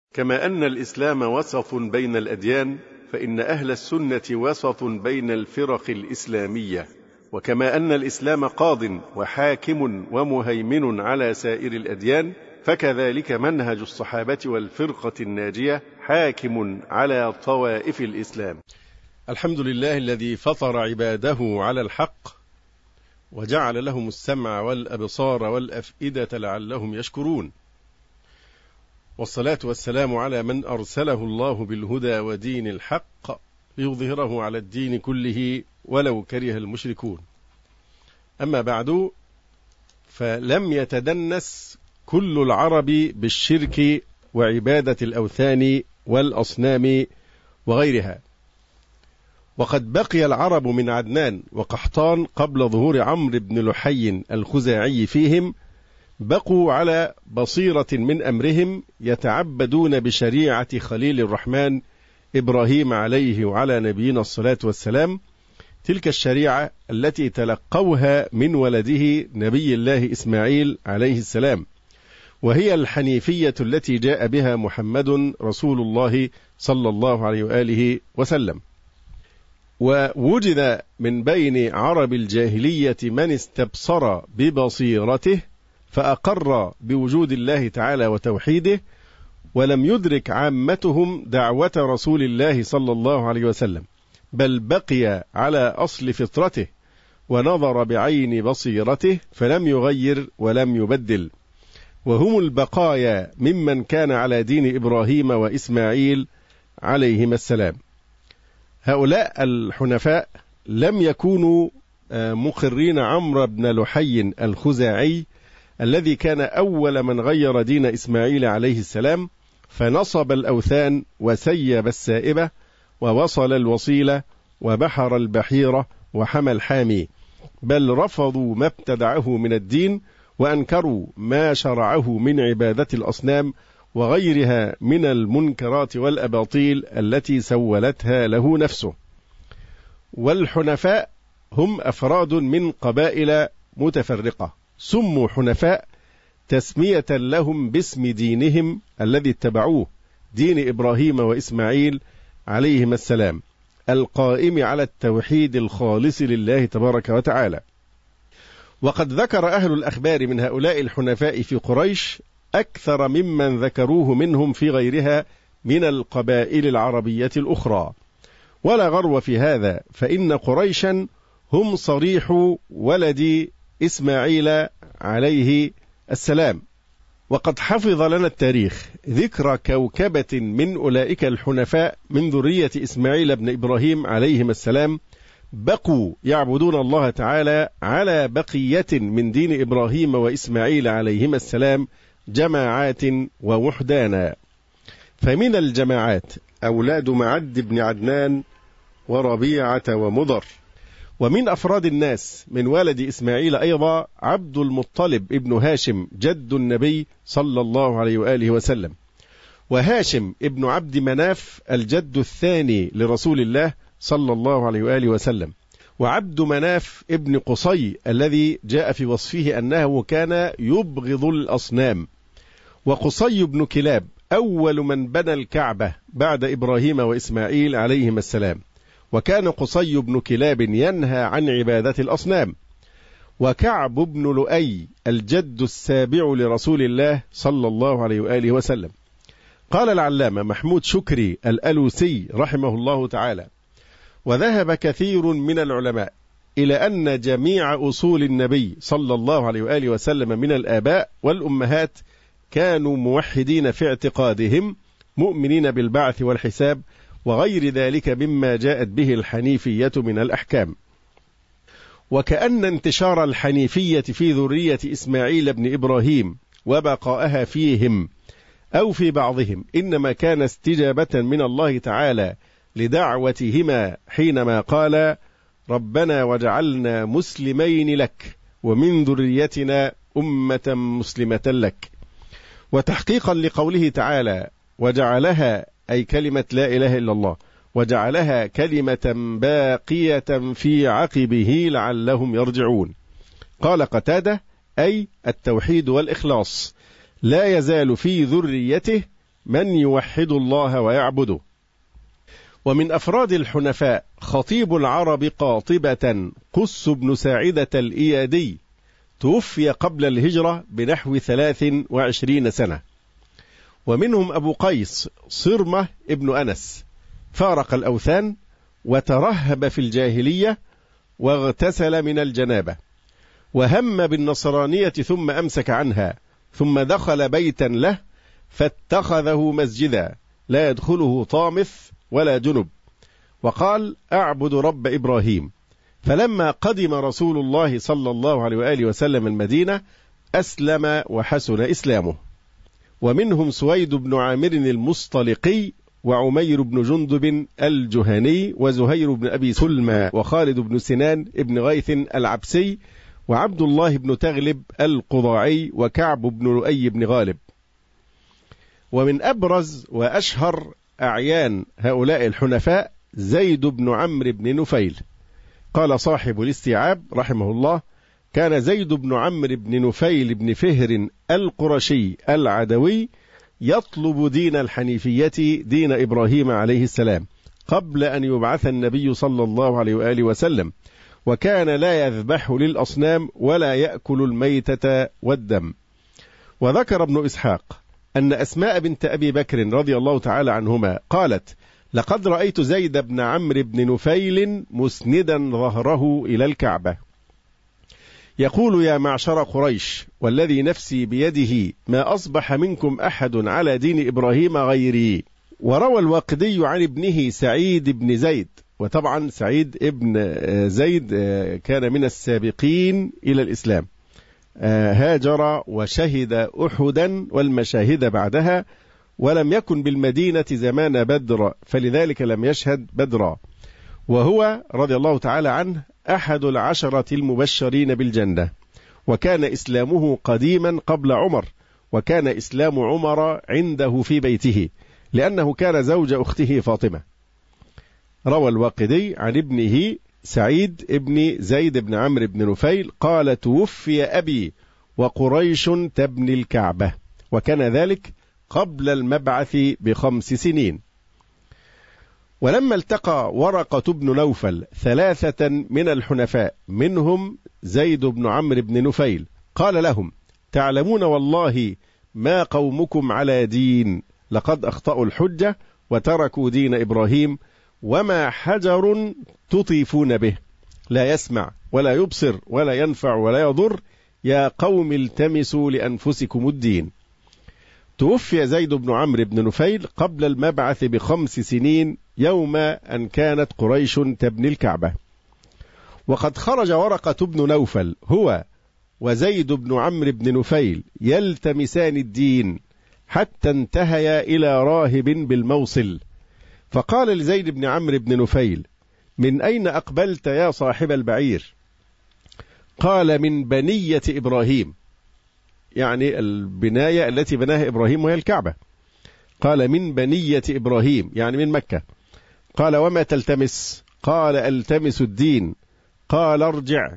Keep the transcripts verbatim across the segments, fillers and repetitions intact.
كما أن الإسلام وسط بين الأديان، فإن أهل السنة وسط بين الفرق الإسلامية. وكما أن الإسلام قاض وحاكم ومهيمن على سائر الأديان، فكذلك منهج الصحابة والفرقة الناجية حاكم على طوائف الإسلام. الحمد لله الذي فطر عباده على الحق وجعل لهم السمع والأبصار والأفئدة لعلهم يشكرون، والصلاة والسلام على من أرسله الله بالهدى ودين الحق ليظهره على الدين كله ولو كره المشركون. أما بعد، فلم يتدنس كل العرب بالشرك وعبادة الأوثان والأصنام وغيرها، وقد بقي العرب من عدنان وقحطان قبل ظهور عمرو بن لحي الخزاعي فيهم بقوا على بصيرة من أمرهم، يتعبدون بشريعة خليل الرحمن إبراهيم عليه وعلى نبينا الصلاة والسلام، تلك الشريعة التي تلقوها من ولده نبي الله إسماعيل عليه السلام، وهي الحنيفية التي جاء بها محمد رسول الله صلى الله عليه وآله وسلم. ووجد من بين عرب الجاهلية من استبصر ببصيرته فأقر بوجود الله تعالى وتوحيده، ولم يدرك عامتهم دعوة رسول الله صلى الله عليه وسلم، بل بقي على أصل فطرته ونظر بعين بصيرته فلم يغير ولم يبدل، وهم البقايا ممن كان على دين إبراهيم وإسماعيل عليهما السلام. هؤلاء الحنفاء لم يكونوا مقرين عمرو بن لحي الخزاعي الذي كان أول من غير دين إسماعيل عليه السلام، فنصب الأوثان وسيب السائبة ووصل الوصيلة وبحر البحيرة وحمى الحامي، بل رفضوا ما ابتدعه من الدين وأنكروا ما شرعه من عبادة الأصنام وغيرها من المنكرات والأباطيل التي سولتها له نفسه. والحنفاء هم أفراد من قبائل متفرقة سموا حنفاء تسمية لهم باسم دينهم الذي اتبعوه، دين إبراهيم وإسماعيل عليهما السلام، القائم على التوحيد الخالص لله تبارك وتعالى. وقد ذكر أهل الأخبار من هؤلاء الحنفاء في قريش أكثر ممن ذكروه منهم في غيرها من القبائل العربية الأخرى، ولا غرو في هذا، فإن قريشا هم صريح ولد إسماعيل عليه السلام. وقد حفظ لنا التاريخ ذكر كوكبة من أولئك الحنفاء من ذرية إسماعيل بن إبراهيم عليهما السلام بقوا يعبدون الله تعالى على بقية من دين إبراهيم وإسماعيل عليهما السلام جماعات ووحدانا. فمن الجماعات أولاد معد بن عدنان وربيعة ومضر، ومن أفراد الناس من والد إسماعيل أيضا عبد المطلب ابن هاشم جد النبي صلى الله عليه وآله وسلم، وهاشم ابن عبد مناف الجد الثاني لرسول الله صلى الله عليه وآله وسلم، وعبد مناف ابن قصي الذي جاء في وصفه أنه كان يبغض الأصنام، وقصي بن كلاب أول من بنى الكعبة بعد إبراهيم وإسماعيل عليهما السلام، وكان قصي بن كلاب ينهى عن عبادة الأصنام. وكعب بن لؤي الجد السابع لرسول الله صلى الله عليه وآله وسلم. قال العلامة محمود شكري الألوسي رحمه الله تعالى: وذهب كثير من العلماء إلى أن جميع أصول النبي صلى الله عليه وآله وسلم من الآباء والأمهات كانوا موحدين في اعتقادهم، مؤمنين بالبعث والحساب وغير ذلك مما جاءت به الحنيفية من الأحكام. وكأن انتشار الحنيفية في ذرية إسماعيل بن إبراهيم وبقاءها فيهم أو في بعضهم إنما كان استجابة من الله تعالى لدعوتهما حينما قال: ربنا وجعلنا مسلمين لك ومن ذريتنا أمة مسلمة لك. وتحقيقا لقوله تعالى: وجعلها، أي كلمة لا إله إلا الله، وجعلها كلمة باقية في عقبه لعلهم يرجعون. قال قتادة: أي التوحيد والإخلاص، لا يزال في ذريته من يوحد الله ويعبده. ومن أفراد الحنفاء خطيب العرب قاطبة قس بن ساعدة الإيادي، توفي قبل الهجرة بنحو ثلاث وعشرين سنة. ومنهم أبو قيس صرمة ابن أنس، فارق الأوثان وترهب في الجاهلية واغتسل من الجنابة، وهم بالنصرانية ثم أمسك عنها، ثم دخل بيتا له فاتخذه مسجدا لا يدخله طامث ولا جنب، وقال أعبد رب إبراهيم. فلما قدم رسول الله صلى الله عليه وآله وسلم المدينة أسلم وحسن إسلامه. ومنهم سويد بن عامر المصطلقي، وعمير بن جندب الجهني، وزهير بن أبي سلمى، وخالد بن سنان ابن غيث العبسي، وعبد الله بن تغلب القضاعي، وكعب بن لؤي بن غالب. ومن أبرز وأشهر أعيان هؤلاء الحنفاء زيد بن عمرو بن نفيل. قال صاحب الاستيعاب رحمه الله: كان زيد بن عمرو بن نفيل بن فهر القرشي العدوي يطلب دين الحنيفية، دين إبراهيم عليه السلام، قبل أن يبعث النبي صلى الله عليه وآله وسلم، وكان لا يذبح للأصنام ولا يأكل الميتة والدم. وذكر ابن إسحاق أن أسماء بنت أبي بكر رضي الله تعالى عنهما قالت: لقد رأيت زيد بن عمرو بن نفيل مسندا ظهره إلى الكعبة يقول: يا معشر قريش، والذي نفسي بيده ما أصبح منكم أحد على دين إبراهيم غيري. وروى الواقدي عن ابنه سعيد بن زيد، وطبعا سعيد ابن زيد كان من السابقين إلى الإسلام، هاجر وشهد أحدا والمشاهد بعدها، ولم يكن بالمدينة زمان بدر، فلذلك لم يشهد بدرا. وهو رضي الله تعالى عنه أحد العشرة المبشرين بالجنة، وكان إسلامه قديما قبل عمر، وكان إسلام عمر عنده في بيته لأنه كان زوج أخته فاطمة. روى الواقدي عن ابنه سعيد ابن زيد بن عمرو بن نفيل قال: توفي أبي وقريش تبني الكعبة، وكان ذلك قبل المبعث بخمس سنين. ولما التقى ورقة بن نوفل ثلاثة من الحنفاء منهم زيد بن عمرو بن نفيل قال لهم: تعلمون والله ما قومكم على دين، لقد أخطأوا الحجة وتركوا دين إبراهيم، وما حجر تطيفون به، لا يسمع ولا يبصر ولا ينفع ولا يضر، يا قوم التمسوا لأنفسكم الدين. توفي زيد بن عمرو بن نفيل قبل المبعث بخمس سنين يوم أن كانت قريش تبني الكعبة. وقد خرج ورقة بن نوفل هو وزيد بن عمرو بن نفيل يلتمسان الدين حتى انتهيا إلى راهب بالموصل، فقال لزيد بن عمرو بن نفيل: من أين أقبلت يا صاحب البعير؟ قال: من بنية إبراهيم، يعني البناية التي بناها إبراهيم وهي الكعبة. قال: من بنية إبراهيم، يعني من مكة. قال: وما تلتمس؟ قال: التمس الدين. قال: ارجع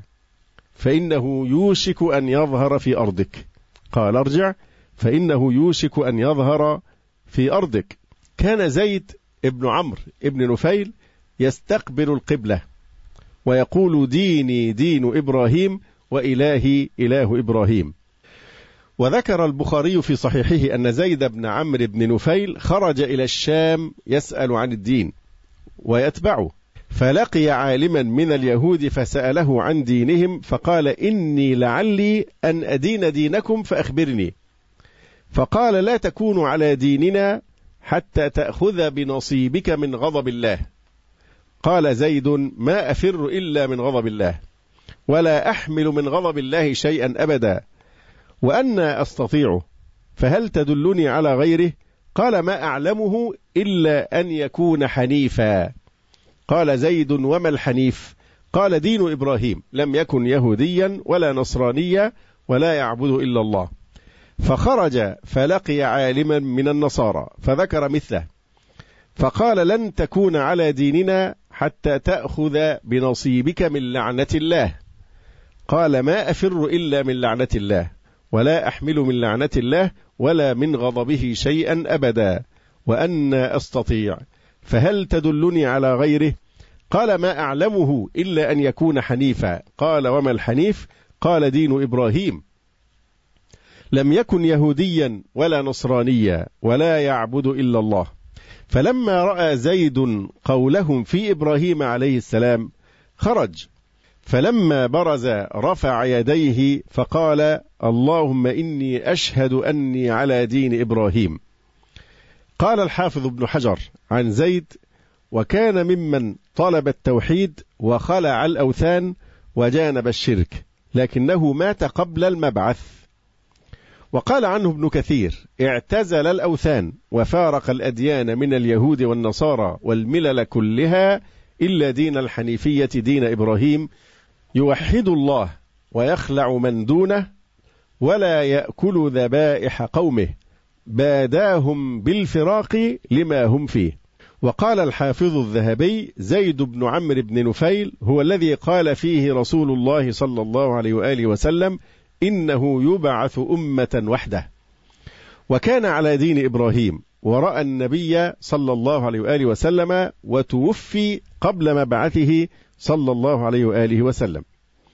فإنه يوشك أن يظهر في أرضك. قال: ارجع فإنه يوشك أن يظهر في أرضك. كان زيد ابن عمرو ابن نفيل يستقبل القبلة ويقول: ديني دين إبراهيم وإلهي إله إبراهيم. وذكر البخاري في صحيحه أن زيد بن عمرو بن نفيل خرج إلى الشام يسأل عن الدين ويتبعه، فلقي عالما من اليهود فسأله عن دينهم، فقال: إني لعلي أن أدين دينكم فأخبرني. فقال: لا تكون على ديننا حتى تأخذ بنصيبك من غضب الله. قال زيد: ما أفر إلا من غضب الله، ولا أحمل من غضب الله شيئا أبدا، وأنا أستطيعه، فهل تدلني على غيره؟ قال: ما أعلمه إلا أن يكون حنيفا. قال زيد: وما الحنيف؟ قال: دين إبراهيم، لم يكن يهوديا ولا نصرانيا ولا يعبد إلا الله. فخرج فلقي عالما من النصارى فذكر مثله، فقال: لن تكون على ديننا حتى تأخذ بنصيبك من لعنة الله. قال: ما أفر إلا من لعنة الله، ولا أحمل من لعنة الله ولا من غضبه شيئا أبدا، وأنا أستطيع، فهل تدلني على غيره؟ قال ما أعلمه إلا أن يكون حنيفا. قال وما الحنيف؟ قال دين إبراهيم، لم يكن يهوديا ولا نصرانيا ولا يعبد إلا الله. فلما رأى زيد قولهم في إبراهيم عليه السلام خرج، فلما برز رفع يديه فقال اللهم إني أشهد أني على دين إبراهيم. قال الحافظ ابن حجر عن زيد وكان ممن طلب التوحيد وخلع الأوثان وجانب الشرك، لكنه مات قبل المبعث. وقال عنه ابن كثير اعتزل الأوثان وفارق الأديان من اليهود والنصارى والملل كلها إلا دين الحنيفية دين إبراهيم، يوحد الله ويخلع من دونه ولا يأكل ذبائح قومه، باداهم بالفراق لما هم فيه. وقال الحافظ الذهبي زيد بن عمرو بن نفيل هو الذي قال فيه رسول الله صلى الله عليه وآله وسلم إنه يبعث أمة وحده، وكان على دين إبراهيم، ورأى النبي صلى الله عليه وآله وسلم وتوفي قبل مبعثه صلى الله عليه وآله وسلم.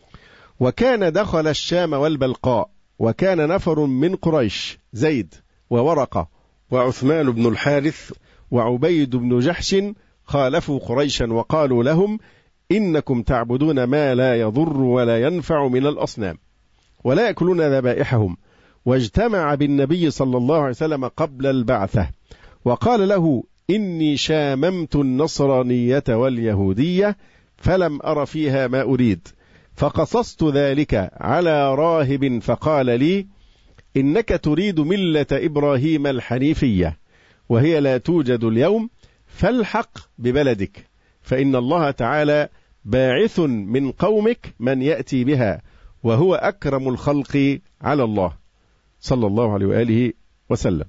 وكان دخل الشام والبلقاء، وكان نفر من قريش زيد وورقة وعثمان بن الحارث وعبيد بن جحش خالفوا قريشا وقالوا لهم إنكم تعبدون ما لا يضر ولا ينفع من الأصنام ولا يأكلون ذبائحهم، واجتمع بالنبي صلى الله عليه وسلم قبل البعثة وقال له إني شاممت النصرانية واليهودية فلم أر فيها ما أريد، فقصصت ذلك على راهب فقال لي إنك تريد ملة إبراهيم الحنيفية وهي لا توجد اليوم، فالحق ببلدك فإن الله تعالى باعث من قومك من يأتي بها وهو أكرم الخلق على الله صلى الله عليه وآله وسلم.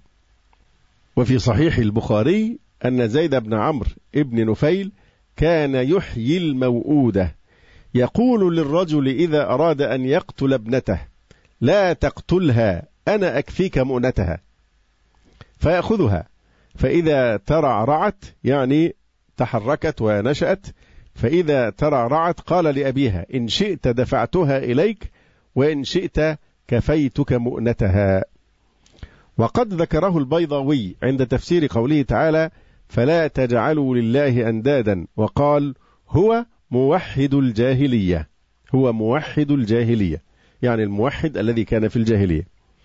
وفي صحيح البخاري أن زيد بن عمرو ابن نفيل كان يحيي الموؤودة، يقول للرجل إذا أراد أن يقتل ابنته لا تقتلها أنا أكفيك مؤنتها، فيأخذها، فإذا ترعرعت يعني تحركت ونشأت، فإذا ترعرعت قال لأبيها إن شئت دفعتها إليك وإن شئت كفيتك مؤنتها. وقد ذكره البيضاوي عند تفسير قوله تعالى فلا تجعلوا لله أندادا، وقال هو موحد الجاهلية، هو موحد الجاهلية يعني الموحد الذي كان في الجاهلية.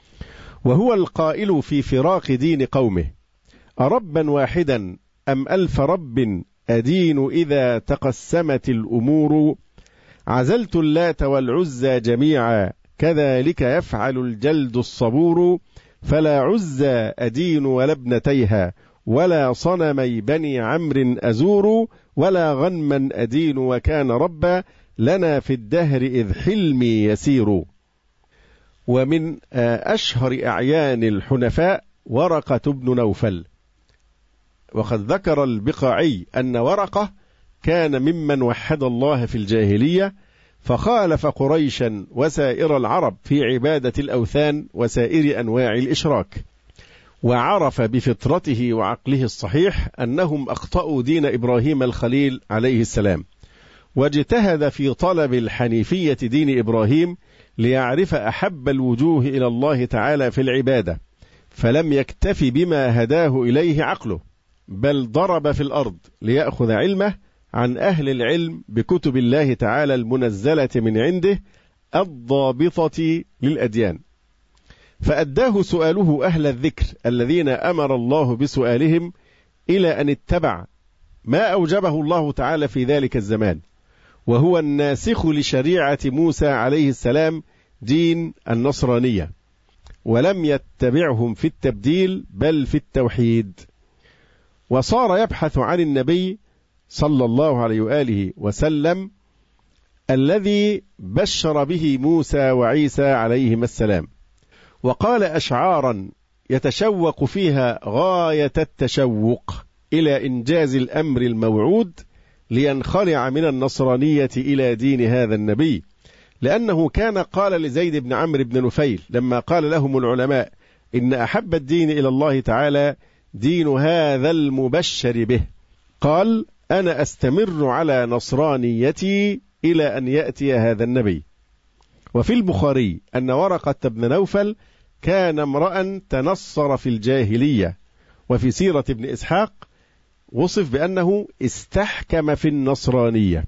وهو القائل في فراق دين قومه أربا واحدا أم ألف رب أدين إذا تقسمت الأمور، عزلت اللات والعزى جميعا كذلك يفعل الجلد الصبور، فلا عزى أدين ولا ابنتيها ولا صنمي بني عمرو أزور، ولا غنما أدين وكان ربا لنا في الدهر إذ حلمي يسير. ومن أشهر أعيان الحنفاء ورقة بن نوفل، وقد ذكر البقاعي أن ورقة كان ممن وحد الله في الجاهلية، فخالف قريشا وسائر العرب في عبادة الأوثان وسائر أنواع الإشراك، وعرف بفطرته وعقله الصحيح أنهم أخطأوا دين إبراهيم الخليل عليه السلام، واجتهد في طلب الحنيفية دين إبراهيم ليعرف أحب الوجوه إلى الله تعالى في العبادة، فلم يكتف بما هداه إليه عقله، بل ضرب في الأرض ليأخذ علمه عن أهل العلم بكتب الله تعالى المنزلة من عنده الضابطة للأديان، فأداه سؤاله أهل الذكر الذين أمر الله بسؤالهم إلى أن اتبع ما أوجبه الله تعالى في ذلك الزمان، وهو الناسخ لشريعة موسى عليه السلام دين النصرانية، ولم يتبعهم في التبديل بل في التوحيد. وصار يبحث عن النبي صلى الله عليه وآله وسلم الذي بشر به موسى وعيسى عليهما السلام، وقال أشعارا يتشوق فيها غاية التشوق إلى إنجاز الأمر الموعود لينخلع من النصرانية إلى دين هذا النبي، لأنه كان قال لزيد بن عمرو بن نفيل لما قال لهم العلماء إن أحب الدين إلى الله تعالى دين هذا المبشر به، قال أنا أستمر على نصرانيتي إلى أن يأتي هذا النبي. وفي البخاري أن ورقة بن نوفل كان امرأ تنصر في الجاهلية، وفي سيرة ابن إسحاق وصف بأنه استحكم في النصرانية.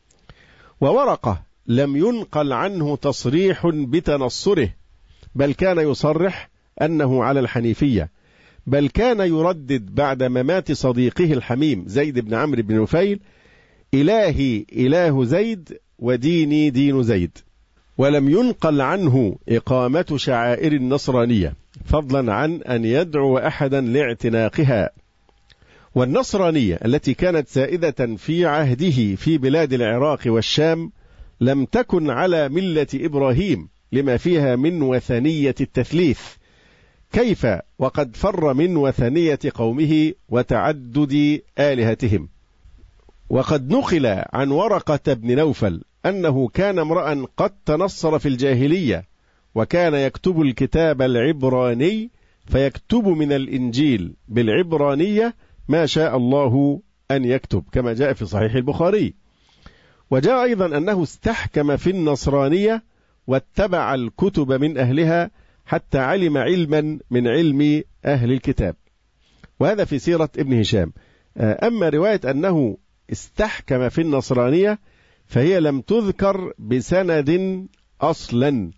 وورقة لم ينقل عنه تصريح بتنصره، بل كان يصرح أنه على الحنيفية، بل كان يردد بعد ممات صديقه الحميم زيد بن عمرو بن نفيل إلهي إله زيد وديني دين زيد. ولم ينقل عنه إقامة شعائر النصرانية، فضلا عن أن يدعو أحدا لاعتناقها. والنصرانية التي كانت سائدة في عهده في بلاد العراق والشام لم تكن على ملة إبراهيم لما فيها من وثنية التثليث، كيف وقد فر من وثنية قومه وتعدد آلهتهم. وقد نقل عن ورقة بن نوفل أنه كان امرأ قد تنصر في الجاهلية، وكان يكتب الكتاب العبراني، فيكتب من الإنجيل بالعبرانية ما شاء الله أن يكتب، كما جاء في صحيح البخاري. وجاء أيضا أنه استحكم في النصرانية واتبع الكتب من أهلها حتى علم علما من علم أهل الكتاب، وهذا في سيرة ابن هشام. أما رواية أنه استحكم في النصرانية فهي لم تذكر بسند أصلا.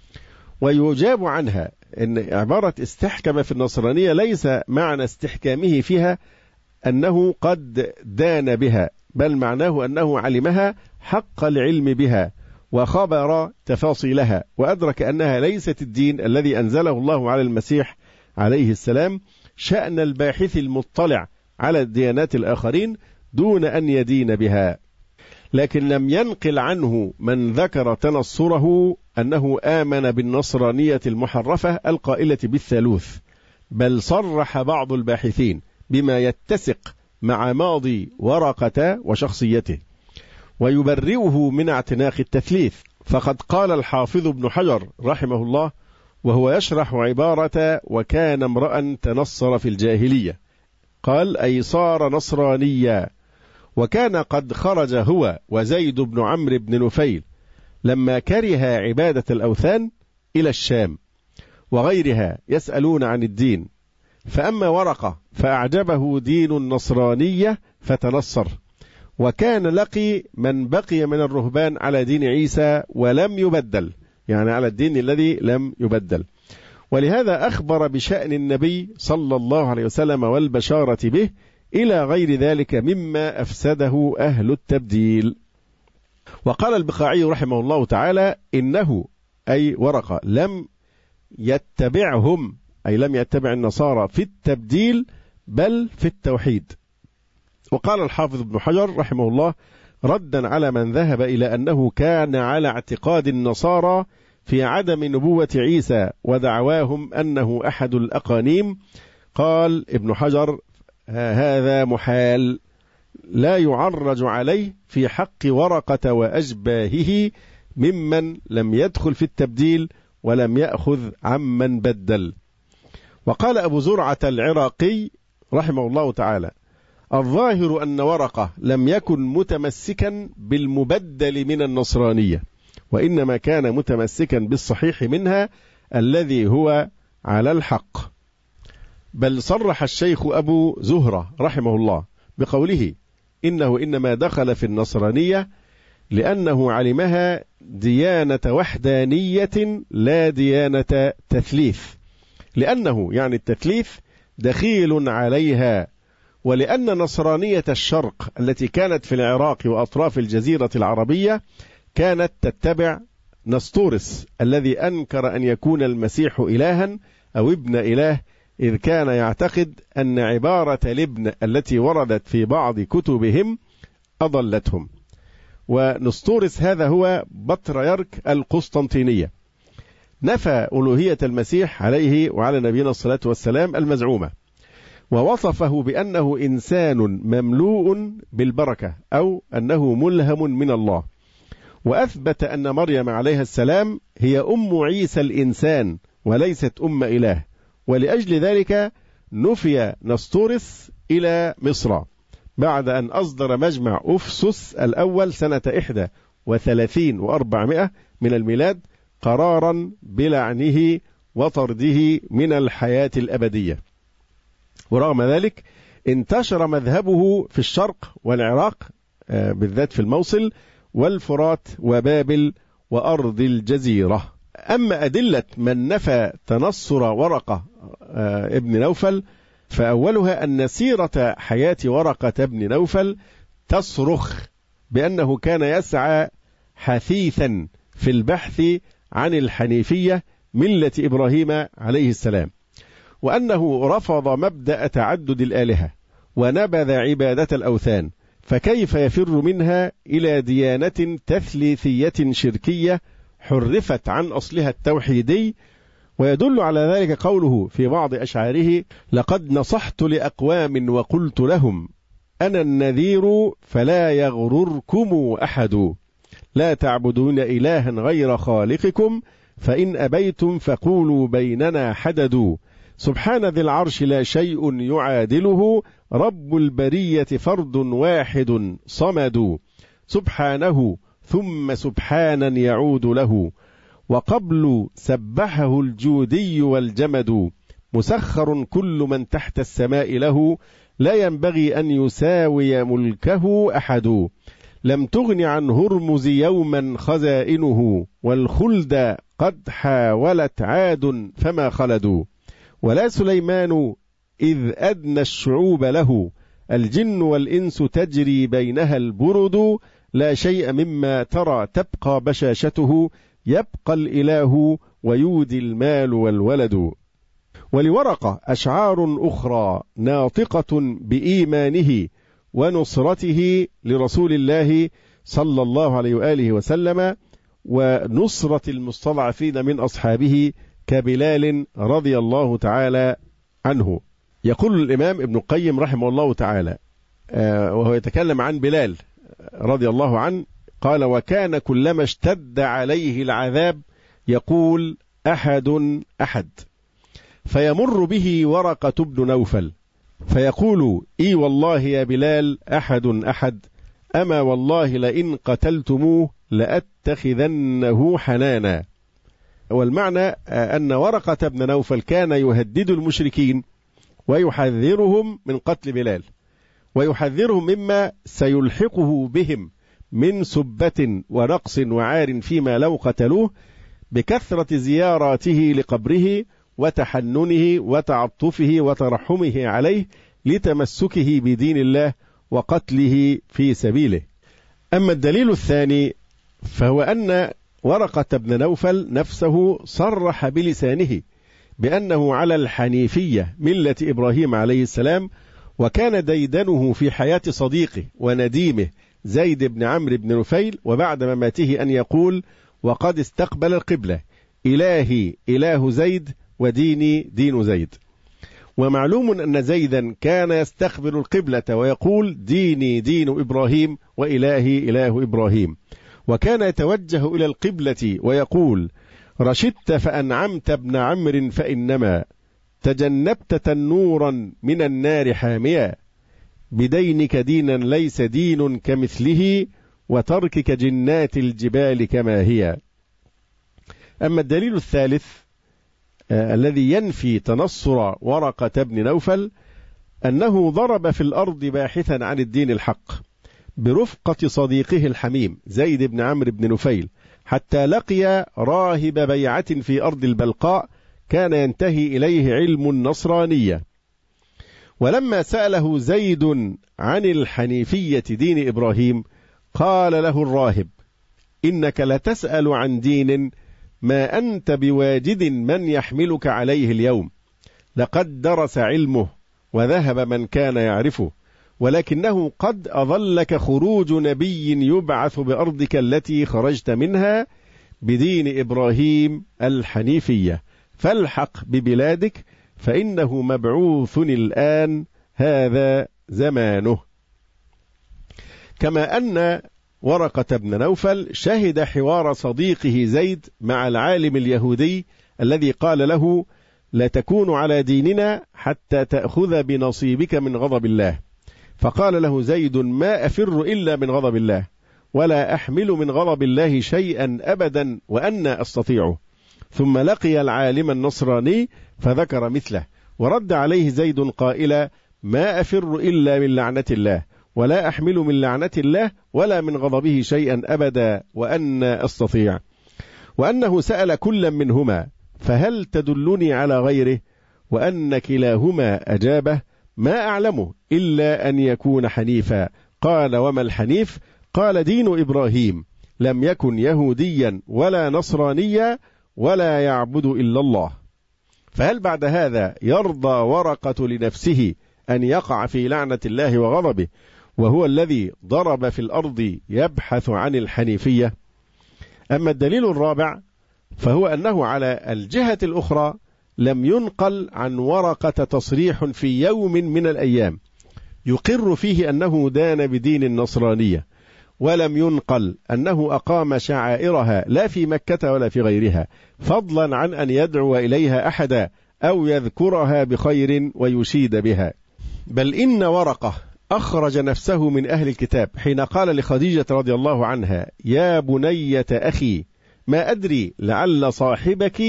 ويجاب عنها أن عبارة استحكم في النصرانية ليس معنى استحكامه فيها أنه قد دان بها، بل معناه أنه علمها حق العلم بها وخبر تفاصيلها، وأدرك أنها ليست الدين الذي أنزله الله على المسيح عليه السلام، شأن الباحث المطلع على الديانات الآخرين دون أن يدين بها. لكن لم ينقل عنه من ذكر تنصره أنه آمن بالنصرانية المحرفة القائلة بالثالوث، بل صرح بعض الباحثين بما يتسق مع ماضي ورقة وشخصيته ويبرئه من اعتناق التثليث. فقد قال الحافظ ابن حجر رحمه الله وهو يشرح عبارة وكان امرأ تنصر في الجاهلية، قال أي صار نصرانيا، وكان قد خرج هو وزيد بن عمرو بن نفيل لما كره عبادة الأوثان إلى الشام وغيرها يسألون عن الدين، فأما ورقة فأعجبه دين النصرانية فتنصر، وكان لقي من بقي من الرهبان على دين عيسى ولم يبدل، يعني على الدين الذي لم يبدل. ولهذا أخبر بشأن النبي صلى الله عليه وسلم والبشارة به إلى غير ذلك مما أفسده أهل التبديل. وقال البقاعي رحمه الله تعالى إنه أي ورقة لم يتبعهم، أي لم يتبع النصارى في التبديل بل في التوحيد. وقال الحافظ ابن حجر رحمه الله ردا على من ذهب إلى أنه كان على اعتقاد النصارى في عدم نبوة عيسى ودعواهم أنه أحد الأقانيم، قال ابن حجر هذا محال لا يعرج عليه في حق ورقة وأشباهه ممن لم يدخل في التبديل ولم يأخذ عمن بدل. وقال أبو زرعة العراقي رحمه الله تعالى الظاهر أن ورقة لم يكن متمسكا بالمبدل من النصرانية، وإنما كان متمسكا بالصحيح منها الذي هو على الحق. بل صرح الشيخ أبو زهرة رحمه الله بقوله إنه إنما دخل في النصرانية لأنه علمها ديانة وحدانية لا ديانة تثليث، لأنه يعني التثليث دخيل عليها، ولأن نصرانية الشرق التي كانت في العراق وأطراف الجزيرة العربية كانت تتبع نسطورس الذي أنكر أن يكون المسيح إلها أو ابن إله، إذ كان يعتقد أن عبارة الابن التي وردت في بعض كتبهم أضلتهم. ونسطورس هذا هو بطريرك القسطنطينية، نفى ألوهية المسيح عليه وعلى نبينا الصلاة والسلام المزعومة، ووصفه بأنه إنسان مملوء بالبركة أو أنه ملهم من الله. وأثبت أن مريم عليها السلام هي أم عيسى الإنسان وليست أم إله، ولأجل ذلك نفي نسطورس إلى مصر بعد أن أصدر مجمع أفسس الأول سنة إحدى وثلاثين وأربعمائة من الميلاد قرارا بلعنه وطرده من الحياة الأبدية. ورغم ذلك انتشر مذهبه في الشرق والعراق بالذات في الموصل والفرات وبابل وأرض الجزيرة. أما أدلة من نفى تنصر ورقة ابن نوفل فأولها أن سيرة حياة ورقة ابن نوفل تصرخ بأنه كان يسعى حثيثا في البحث عن الحنيفية ملة إبراهيم عليه السلام، وأنه رفض مبدأ تعدد الآلهة ونبذ عبادة الأوثان، فكيف يفر منها إلى ديانة تثليثية شركية حرفت عن أصلها التوحيدي. ويدل على ذلك قوله في بعض أشعاره: لقد نصحت لأقوام وقلت لهم أنا النذير فلا يغرركم أحد، لا تعبدون إلها غير خالقكم، فإن أبيتم فقولوا بيننا حدد، سبحان ذي العرش لا شيء يعادله، رب البرية فرد واحد صمد، سبحانه ثم سبحانا يعود له، وقبل سبحه الجودي والجمد، مسخر كل من تحت السماء له، لا ينبغي أن يساوي ملكه أحد، لم تغن عن هرمز يوما خزائنه، والخلد قد حاولت عاد فما خلدوا، ولا سليمان إذ أدنى الشعوب له، الجن والإنس تجري بينها البرد، لا شيء مما ترى تبقى بشاشته، يبقى الإله ويودي المال والولد. ولورقة أشعار أخرى ناطقة بإيمانه ونصرته لرسول الله صلى الله عليه وآله وسلم، ونصرة المستضعفين من أصحابه كبلال رضي الله تعالى عنه. يقول الإمام ابن القيم رحمه الله تعالى وهو يتكلم عن بلال رضي الله عنه قال: وكان كلما اشتد عليه العذاب يقول أحد أحد، فيمر به ورقة بن نوفل فيقول: إي والله يا بلال أحد أحد، أما والله لئن قتلتموه لأتخذنه حنانا. والمعنى أن ورقة بن نوفل كان يهدد المشركين ويحذرهم من قتل بلال، ويحذرهم مما سيلحقه بهم من سبة ونقص وعار فيما لو قتلوه، بكثرة زياراته لقبره وتحننه وتعطفه وترحمه عليه لتمسكه بدين الله وقتله في سبيله. أما الدليل الثاني فهو أن ورقة بن نوفل نفسه صرح بلسانه بأنه على الحنيفية ملة إبراهيم عليه السلام، وكان ديدنه في حياة صديقه ونديمه زيد بن عمرو بن نفيل وبعد مماته أن يقول: وقد استقبل القبلة، إلهي إله زيد وديني دين زيد. ومعلوم أن زيدا كان يستقبل القبلة ويقول: ديني دين إبراهيم وإلهي إله إبراهيم، وكان يتوجه إلى القبلة ويقول: رشدت فأنعمت ابن عمرو فإنما تجنبت تنورا من النار حاميا، بدينك دينا ليس دين كمثله، وتركك جنات الجبال كما هي. أما الدليل الثالث آه الذي ينفي تنصر ورقة بن نوفل أنه ضرب في الأرض باحثا عن الدين الحق برفقة صديقه الحميم زيد بن عمرو بن نفيل، حتى لقي راهب بيعة في أرض البلقاء كان ينتهي إليه علم النصرانية. ولما سأله زيد عن الحنيفية دين إبراهيم قال له الراهب: إنك لتسأل عن دين ما أنت بواجد من يحملك عليه اليوم، لقد درس علمه وذهب من كان يعرفه، ولكنه قد أظلك خروج نبي يبعث بأرضك التي خرجت منها بدين إبراهيم الحنيفية، فالحق ببلادك فإنه مبعوث الآن، هذا زمانه. كما أن ورقة بن نوفل شهد حوار صديقه زيد مع العالم اليهودي الذي قال له: لا تكون على ديننا حتى تأخذ بنصيبك من غضب الله. فقال له زيد: ما أفر إلا من غضب الله، ولا أحمل من غضب الله شيئا أبدا، وأنا أستطيعه. ثم لقي العالم النصراني فذكر مثله، ورد عليه زيد قائلا: ما أفر إلا من لعنة الله، ولا أحمل من لعنة الله ولا من غضبه شيئا أبدا، وأنا أستطيع. وأنه سأل كلا منهما: فهل تدلني على غيره؟ وأن كلاهما أجابه: ما أعلمه إلا أن يكون حنيفا. قال: وما الحنيف؟ قال: دين إبراهيم، لم يكن يهوديا ولا نصرانيا، ولا يعبد إلا الله. فهل بعد هذا يرضى ورقة لنفسه أن يقع في لعنة الله وغضبه، وهو الذي ضرب في الأرض يبحث عن الحنيفية؟ أما الدليل الرابع فهو أنه على الجهة الأخرى لم ينقل عن ورقة تصريح في يوم من الأيام يقر فيه أنه دان بدين النصرانية، ولم ينقل أنه أقام شعائرها لا في مكة ولا في غيرها، فضلا عن أن يدعو إليها أحدا أو يذكرها بخير ويشيد بها. بل إن ورقة أخرج نفسه من أهل الكتاب حين قال لخديجة رضي الله عنها: يا بنية أخي، ما أدري لعل صاحبك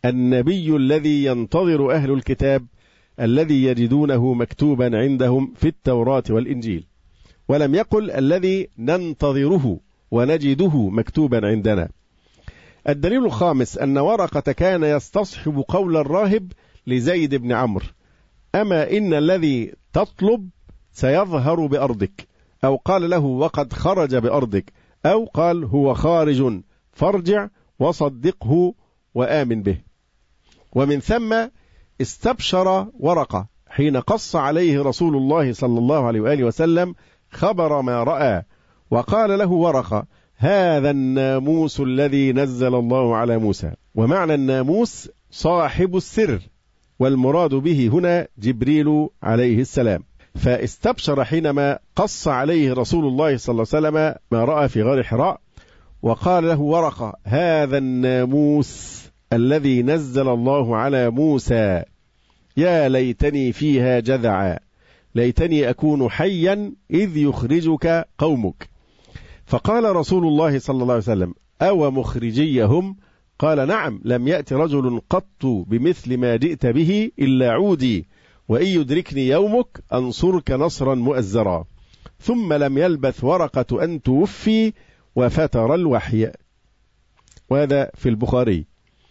النبي الذي ينتظر أهل الكتاب الذي يجدونه مكتوبا عندهم في التوراة والإنجيل، ولم يقل الذي ننتظره ونجده مكتوبا عندنا. الدليل الخامس أن ورقة كان يستصحب قول الراهب لزيد بن عمرو: أما إن الذي تطلب سيظهر بأرضك، أو قال له: وقد خرج بأرضك، أو قال: هو خارج فارجع وصدقه وآمن به. ومن ثم استبشر ورقة حين قص عليه رسول الله صلى الله عليه وآله وسلم خبر ما رأى، وقال له ورقة: هذا الناموس الذي نزل الله على موسى. ومعنى الناموس صاحب السر، والمراد به هنا جبريل عليه السلام. فاستبشر حينما قص عليه رسول الله صلى الله عليه وسلم ما رأى في غار حراء، وقال له ورقة: هذا الناموس الذي نزل الله على موسى، يا ليتني فيها جذعا، ليتني أكون حيا إذ يخرجك قومك. فقال رسول الله صلى الله عليه وسلم: أو مخرجيهم؟ قال: نعم، لم يأت رجل قط بمثل ما جئت به إلا عودي، وإن يدركني يومك أنصرك نصرا مؤزرا. ثم لم يلبث ورقة أن توفي وفتر الوحي. وهذا في البخاري.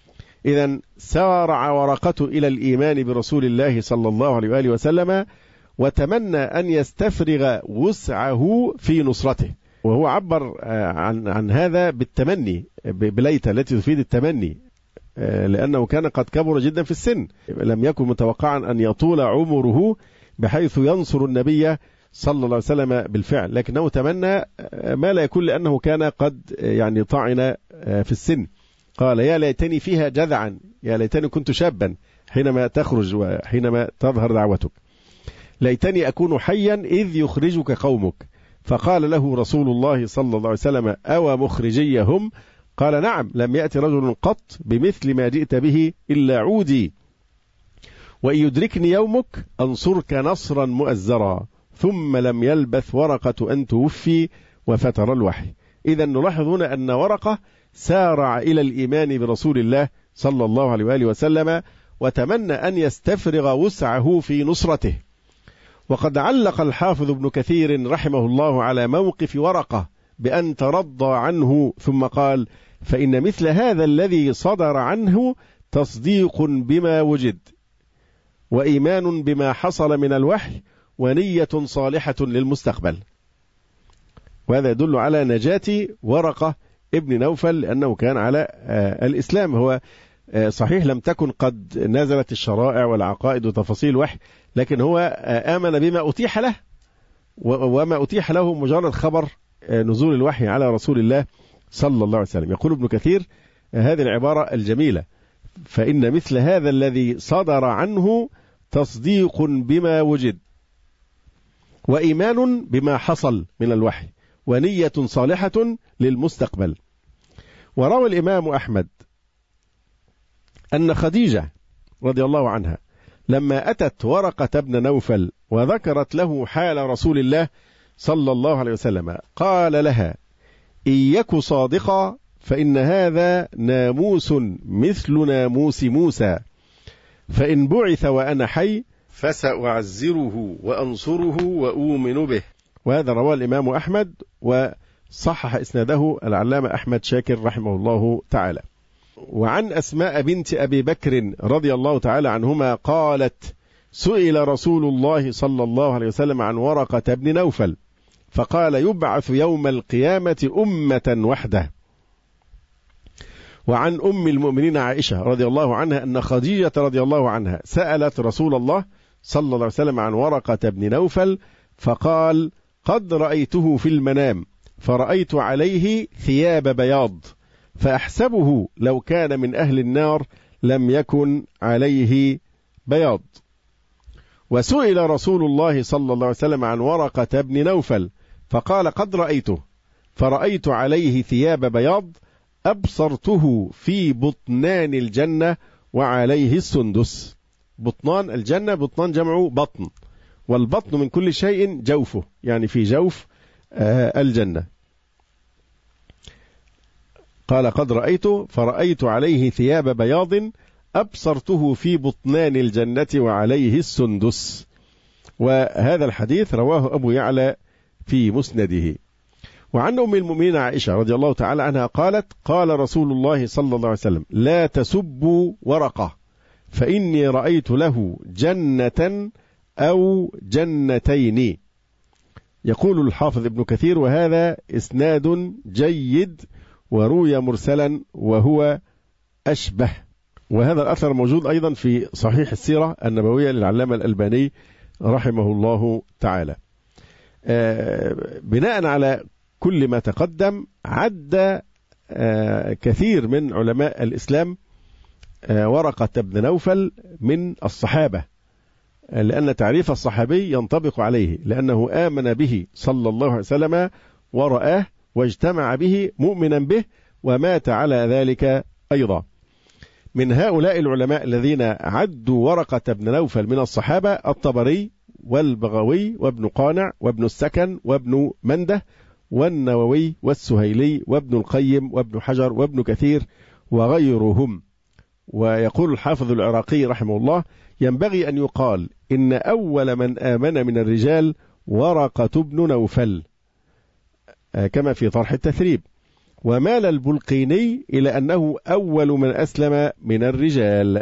إذن سارع ورقة إلى الإيمان برسول الله صلى الله عليه وآله وسلم، وتمنى أن يستفرغ وسعه في نصرته، وهو عبر عن عن هذا بالتمني بليتة التي تفيد التمني، لأنه كان قد كبر جدا في السن، لم يكن متوقعا أن يطول عمره بحيث ينصر النبي صلى الله عليه وسلم بالفعل، لكنه تمنى ما لا يكون لأنه كان قد يعني طعن في السن. قال: يا ليتني فيها جذعا، يا ليتني كنت شابا حينما تخرج وحينما تظهر دعوتك، ليتني أكون حيا إذ يخرجك قومك. فقال له رسول الله صلى الله عليه وسلم: أو مخرجيهم؟ قال: نعم، لم يأتي رجل قط بمثل ما جئت به إلا عودي، وإن يدركني يومك أنصرك نصرا مؤزرا. ثم لم يلبث ورقة أن توفي وفتر الوحي. إذا نلاحظ هنا أن ورقة سارع إلى الإيمان برسول الله صلى الله عليه وآله وسلم، وتمنى أن يستفرغ وسعه في نصرته. وقد علق الحافظ ابن كثير رحمه الله على موقف ورقة بأن ترضى عنه، ثم قال: فإن مثل هذا الذي صدر عنه تصديق بما وجد، وإيمان بما حصل من الوحي، ونية صالحة للمستقبل. وهذا يدل على نجاة ورقة ابن نوفل، لأنه كان على الإسلام. هو صحيح لم تكن قد نزلت الشرائع والعقائد وتفاصيل الوحي، لكن هو آمن بما أتيح له، وما أتيح له مجرد خبر نزول الوحي على رسول الله صلى الله عليه وسلم. يقول ابن كثير هذه العبارة الجميلة: فإن مثل هذا الذي صدر عنه تصديق بما وجد، وإيمان بما حصل من الوحي، ونية صالحة للمستقبل. وروى الإمام أحمد أن خديجة رضي الله عنها لما أتت ورقة بن نوفل وذكرت له حال رسول الله صلى الله عليه وسلم قال لها: إن يك صادقا فإن هذا ناموس مثل ناموس موسى، فإن بعث وأنا حي فسأعزره وأنصره وأؤمن به. وهذا رواه الإمام أحمد وصحح إسناده العلامة أحمد شاكر رحمه الله تعالى. وعن أسماء بنت أبي بكر رضي الله تعالى عنهما قالت: سئل رسول الله صلى الله عليه وسلم عن ورقة بن نوفل فقال: يبعث يوم القيامة أمة وحده. وعن أم المؤمنين عائشة رضي الله عنها أن خديجة رضي الله عنها سألت رسول الله صلى الله عليه وسلم عن ورقة بن نوفل فقال: قد رأيته في المنام فرأيت عليه ثياب بياض فأحسبه لو كان من أهل النار لم يكن عليه بياض. وسئل رسول الله صلى الله عليه وسلم عن ورقة بن نوفل فقال: قد رأيته فرأيت عليه ثياب بياض أبصرته في بطنان الجنة وعليه السندس. بطنان الجنة، بطنان جمعه بطن، والبطن من كل شيء جوفه، يعني في جوف آه الجنة. قال: قد رأيته فرأيت عليه ثياب بياض أبصرته في بطنان الجنة وعليه السندس. وهذا الحديث رواه أبو يعلى في مسنده. وعن أم المؤمنين عائشة رضي الله تعالى عنها قالت: قال رسول الله صلى الله عليه وسلم: لا تسبوا ورقة فإني رأيت له جنة أو جنتين. يقول الحافظ ابن كثير: وهذا إسناد جيد وروي مرسلا وهو أشبه. وهذا الأثر موجود أيضا في صحيح السيرة النبوية للعلامة الألباني رحمه الله تعالى. بناء على كل ما تقدم عد كثير من علماء الإسلام ورقة بن نوفل من الصحابة، لأن تعريف الصحابي ينطبق عليه، لأنه آمن به صلى الله عليه وسلم ورآه واجتمع به مؤمنا به ومات على ذلك أيضا. من هؤلاء العلماء الذين عدوا ورقة بن نوفل من الصحابة الطبري والبغوي وابن قانع وابن السكن وابن منده والنووي والسهيلي وابن القيم وابن حجر وابن كثير وغيرهم. ويقول الحافظ العراقي رحمه الله: ينبغي أن يقال إن أول من آمن من الرجال ورقة بن نوفل، كما في طرح التثريب. ومال البلقيني إلى أنه أول من أسلم من الرجال.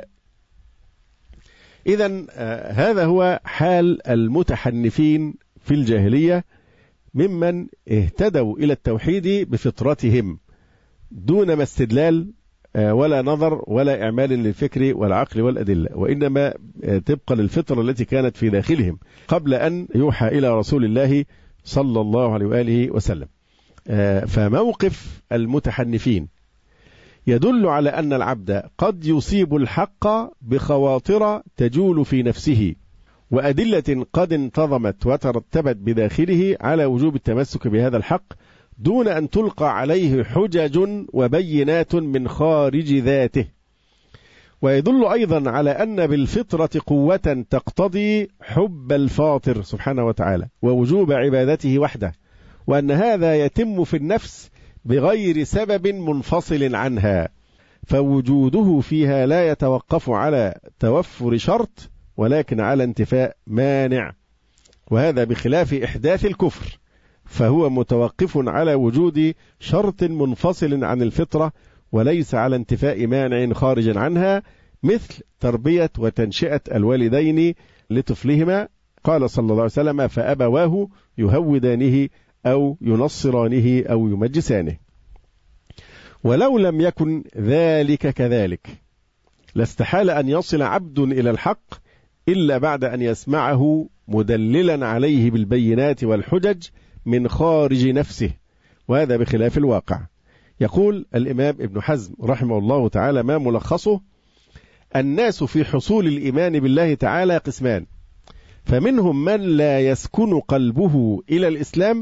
إذن هذا هو حال المتحنفين في الجاهلية ممن اهتدوا إلى التوحيد بفطرتهم دون ما استدلال ولا نظر ولا إعمال للفكر والعقل والأدلة، وإنما تبقى للفطرة التي كانت في داخلهم قبل أن يوحى إلى رسول الله صلى الله عليه وآله وسلم. فموقف المتحنفين يدل على أن العبد قد يصيب الحق بخواطر تجول في نفسه وأدلة قد انتظمت وترتبت بداخله على وجوب التمسك بهذا الحق دون أن تلقى عليه حجج وبينات من خارج ذاته. ويدل أيضا على أن بالفطرة قوة تقتضي حب الفاطر سبحانه وتعالى ووجوب عبادته وحده، وأن هذا يتم في النفس بغير سبب منفصل عنها، فوجوده فيها لا يتوقف على توفر شرط ولكن على انتفاء مانع، وهذا بخلاف إحداث الكفر فهو متوقف على وجود شرط منفصل عن الفطرة وليس على انتفاء مانع خارج عنها، مثل تربية وتنشئة الوالدين لطفلهما. قال صلى الله عليه وسلم: فأبواه يهودانه أو ينصرانه أو يمجسانه. ولو لم يكن ذلك كذلك لاستحال أن يصل عبد إلى الحق إلا بعد أن يسمعه مدللا عليه بالبينات والحجج من خارج نفسه، وهذا بخلاف الواقع. يقول الإمام ابن حزم رحمه الله تعالى: ما ملخصه: الناس في حصول الإيمان بالله تعالى قسمان، فمنهم من لا يسكن قلبه إلى الإسلام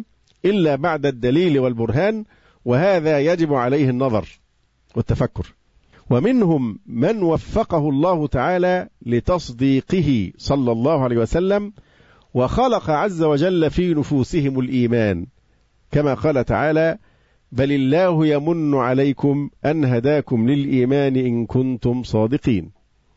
إلا بعد الدليل والبرهان، وهذا يجب عليه النظر والتفكر. ومنهم من وفقه الله تعالى لتصديقه صلى الله عليه وسلم، وخلق عز وجل في نفوسهم الإيمان، كما قال تعالى: بل الله يمن عليكم أن هداكم للإيمان إن كنتم صادقين.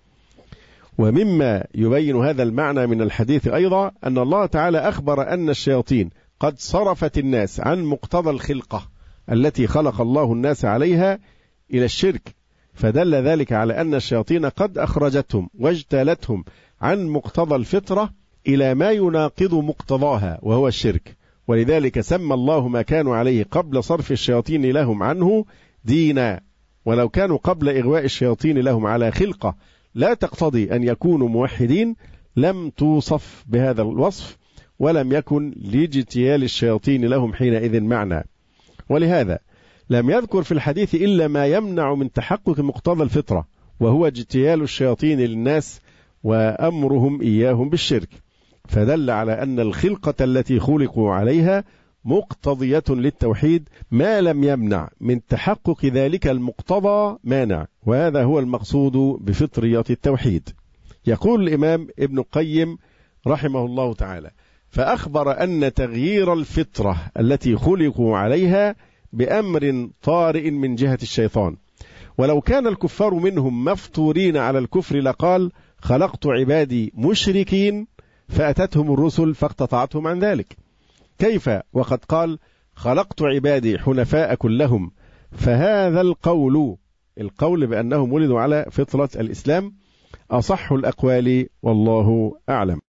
ومما يبين هذا المعنى من الحديث أيضا أن الله تعالى أخبر أن الشياطين قد صرفت الناس عن مقتضى الخلقة التي خلق الله الناس عليها إلى الشرك، فدل ذلك على أن الشياطين قد أخرجتهم واجتالتهم عن مقتضى الفطرة إلى ما يناقض مقتضاها وهو الشرك. ولذلك سمى الله ما كانوا عليه قبل صرف الشياطين لهم عنه دينا، ولو كانوا قبل إغواء الشياطين لهم على خلقة لا تقتضي أن يكونوا موحدين لم توصف بهذا الوصف، ولم يكن لاجتيال الشياطين لهم حينئذ معنى. ولهذا لم يذكر في الحديث إلا ما يمنع من تحقق مقتضى الفطرة، وهو اجتيال الشياطين للناس وأمرهم إياهم بالشرك، فدل على أن الخلقة التي خلقوا عليها مقتضية للتوحيد ما لم يمنع من تحقق ذلك المقتضى مانع، وهذا هو المقصود بفطرية التوحيد. يقول الإمام ابن القيم رحمه الله تعالى: فأخبر أن تغيير الفطرة التي خلقوا عليها بأمر طارئ من جهة الشيطان، ولو كان الكفار منهم مفطورين على الكفر لقال: خلقت عبادي مشركين فأتتهم الرسل فاقتطعتهم عن ذلك. كيف وقد قال: خلقت عبادي حنفاء كلهم؟ فهذا القول القول بأنهم ولدوا على فطرة الإسلام أصح الأقوال، والله أعلم.